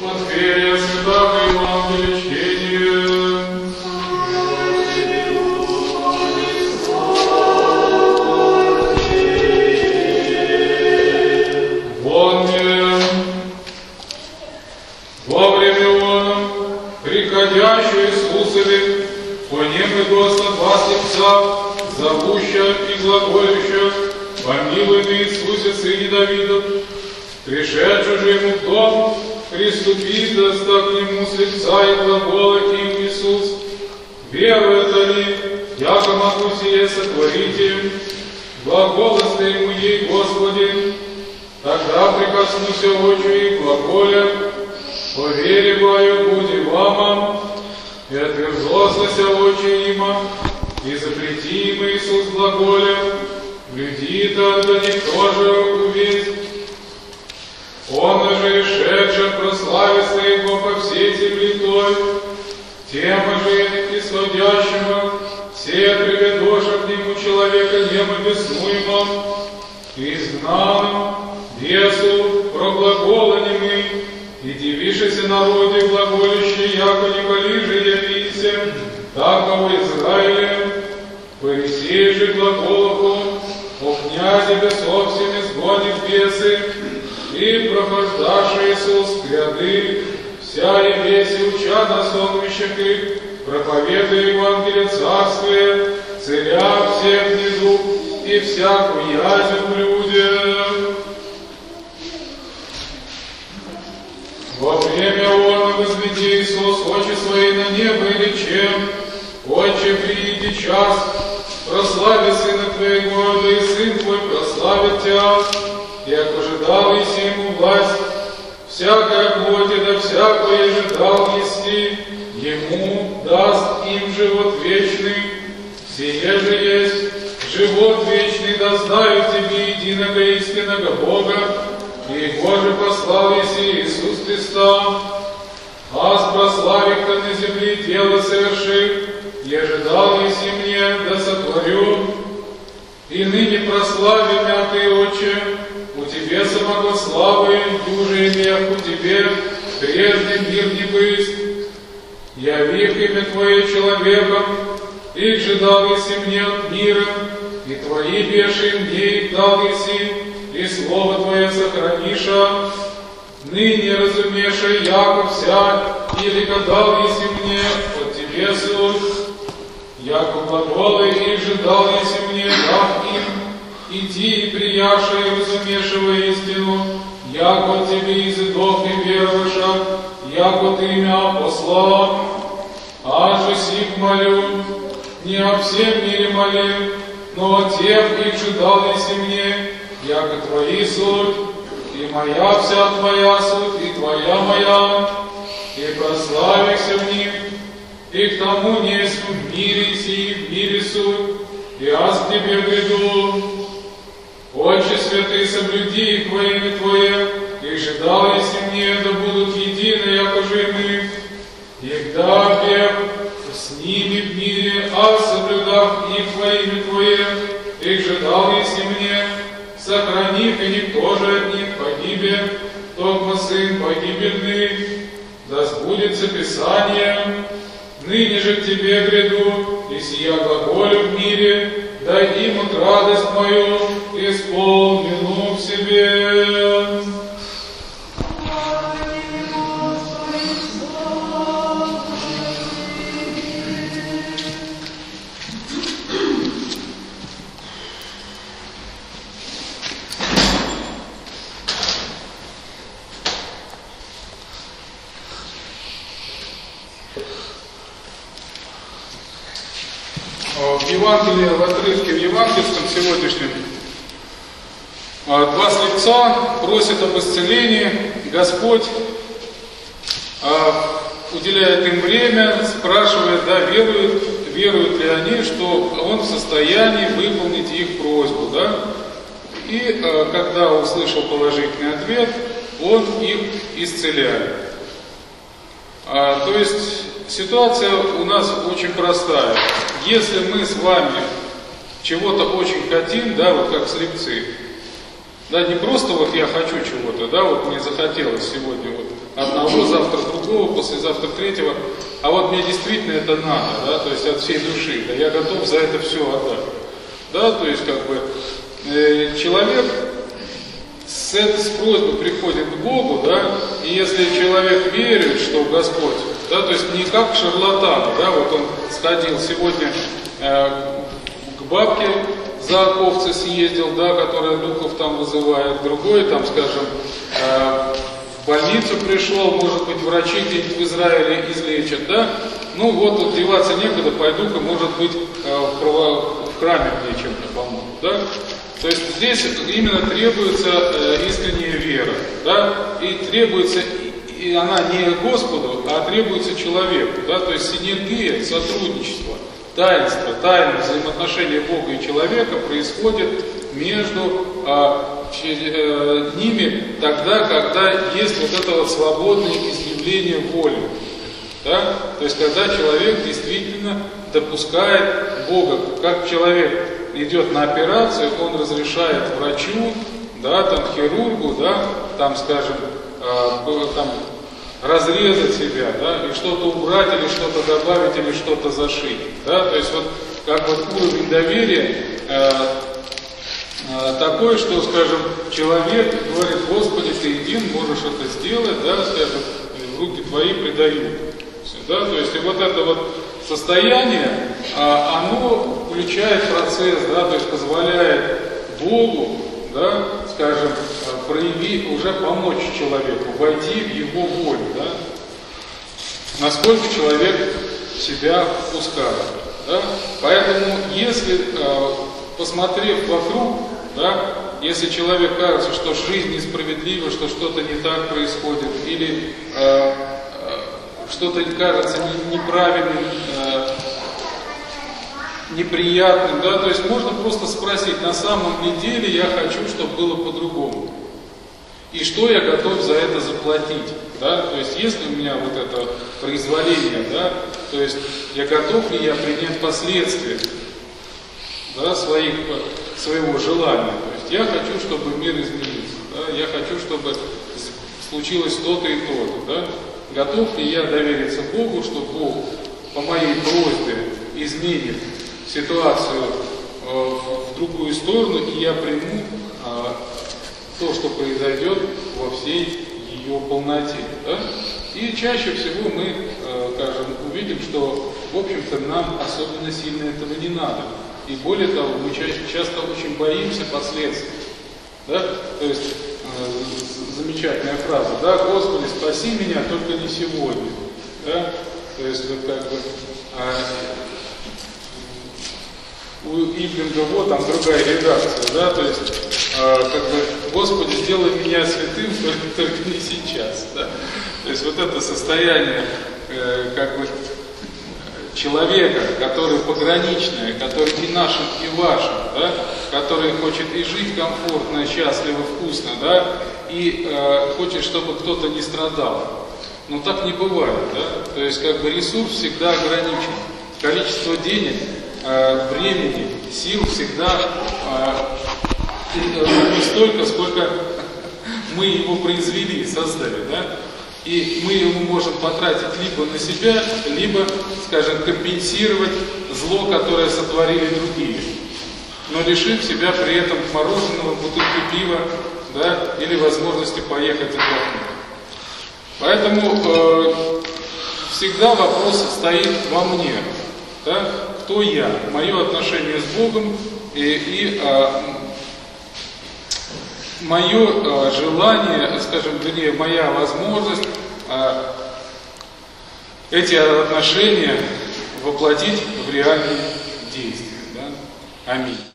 Матфея, Святаго Евангелия чтение. Помни, во время он, приходящий Иисусове, понемы Господа два слепца, зовуща и глаголюща, помилуй на Иисусе, сыне Давидов, пришедший же ему в дом, приступи, доста к нему слепца и глагола им Иисус, верует ли, яко могу сие сотворить им, глаголост ему ей, Господи, тогда прикоснуся очи и глаголя, повериваю, буди вама, и отверзослася очи има, и запрети им Иисус глаголя, люди-то да никто же увидит. Он же и шедшим прославится его по всей земле той, тем же исходящему все приведоша к нему человека немобеснуемым, и изгнанным бесу проглаголанимый, и дивишься народе глаголющий, яко не коли же явися, таково Израиле, Фарисей же глаголоху, о князе бесов всеми сгонит бесы, и прохождаший Иисус гряды, вся и весь уча на сонмищах их, проповедуя Евангелие Царствия, целя всех внизу и всякую язю в людях. Во время он возведи Иисус очи свои на небо и речем: Отче, прииди час, прослави Сына Твоего, да и Сын Твой прославит Тебя, и ожидал еси ему власть, всякая плоть, да всякое ожидал еси, ему даст им живот вечный, сие же есть живот вечный, да знают тебе единого истинного Бога, и Его же послал еси Иисус Христа, аз прославих-то на земле дело совершив, и ожидал еси мне, да сотворю, и ныне прослави меня Ты, Отче, у Тебе самого славы, дюже имех у Тебе, прежде мир не быть. Явих имя Твое человеком, их же дал еси мне от мира, и Твои беши мне их дал еси, и Слово Твое сохраниша. Ныне разумеша, яко вся, или дал еси мне, от Тебе суть. Яко глаголы их же дал еси мне, дав им, иди и прияша и разумешего истину, яко от Тебе изыдох и веруша, яко Ты меня послал. Аже сих молю, не о всем мире молю, но о тех, их же дал еси мне, яко Твои суть, и моя вся Твоя суть, и Твоя моя, и прославихся в них, и к тому несть в мире сии, в мире суть, и аз к Тебе приду. Отче святый, соблюди их во имя Твое, их же дал еси мне, да будут едины, яко же мы. Егда бег с ними в мире, а соблюдав их во имя Твое, их же дал еси мне, сохранив, и никто же от них погибе, только сын погибельный. Да сбудется Писание, ныне же к Тебе гряду, и сия глаголю в мире, дай им от радость мою, исполнену в себе. В Евангелии, в отрывке в евангельском сегодняшнем, два слепца просят об исцелении. Господь уделяет им время, спрашивает, да, веруют ли они, что Он в состоянии выполнить их просьбу, да? И когда услышал положительный ответ, Он их исцеляет. То есть ситуация у нас очень простая. Если мы с вами чего-то очень хотим, да, вот как слепцы, да, не просто вот я хочу чего-то, да, вот мне захотелось сегодня вот одного, завтра другого, послезавтра третьего, а вот мне действительно это надо, да, то есть от всей души, да, я готов за это все отдать. Да, то есть как бы человек с просьбой приходит к Богу, да, и если человек верит, что Господь, да, то есть не как шарлатан, да, вот он сходил сегодня к бабке за овцы съездил, да, которая духов там вызывает, другой там, скажем, в больницу пришел, может быть, врачи где-нибудь в Израиле излечат, да, ну вот деваться некуда, пойду-ка, может быть, в храме мне чем-то помогут, да. То есть здесь именно требуется искренняя вера, да, и требуется, и она не Господу, а требуется человеку, да, то есть синергия, сотрудничество, таинство, тайное взаимоотношение Бога и человека происходит между ними тогда, когда есть вот это вот свободное изъявление воли, да, то есть когда человек действительно допускает Бога, как человек идет на операцию, он разрешает врачу, да, там, хирургу, да, там, скажем, там, разрезать себя, да, и что-то убрать, или что-то добавить, или что-то зашить, да, то есть вот как вот уровень доверия такой, что, скажем, человек говорит: Господи, Ты един, можешь это сделать, да, скажем, в руки Твои предаю, да, то есть и вот это вот состояние, оно включает процесс, да, то есть позволяет Богу, да, скажем, уже помочь человеку, войти в его волю, да, насколько человек себя впускает, да. Поэтому, если, посмотрев вокруг, да, если человек кажется, что жизнь несправедлива, что что-то не так происходит, или что-то кажется неправильным, неприятным, да, то есть можно просто спросить: на самом ли деле я хочу, чтобы было по-другому, и что я готов за это заплатить, да, то есть если у меня вот это произволение, да, то есть я готов ли я принять последствия, да, своего желания, то есть я хочу, чтобы мир изменился, да, я хочу, чтобы случилось то-то и то-то, да. Готов ли я довериться Богу, что Бог по моей просьбе изменит ситуацию в другую сторону, и я приму то, что произойдет во всей ее полноте. Да? И чаще всего мы, скажем, увидим, что, в общем-то, нам особенно сильно этого не надо. И более того, мы часто очень боимся последствий. Да? То есть замечательная фраза: да, Господи, спаси меня, только не сегодня. Да? То есть вот как бы у Иблинга вот там другая редакция, да, то есть как бы: Господи, сделай меня святым, только не сейчас. Да? То есть вот это состояние как бы человека, который пограничное, который и нашим, и вашим, да, который хочет и жить комфортно, счастливо, вкусно, да, и хочет, чтобы кто-то не страдал. Но так не бывает, да? То есть как бы ресурс всегда ограничен. Количество денег, времени, сил всегда не столько, сколько мы его произвели, создали, да? И мы его можем потратить либо на себя, либо, скажем, компенсировать зло, которое сотворили другие, но лишив себя при этом мороженого, бутылки пива, да, или возможности поехать отдохнуть. Поэтому всегда вопрос стоит во мне, да? Кто я, мое отношение с Богом и мое желание, скажем, вернее, моя возможность эти отношения воплотить в реальные действия. Да? Аминь.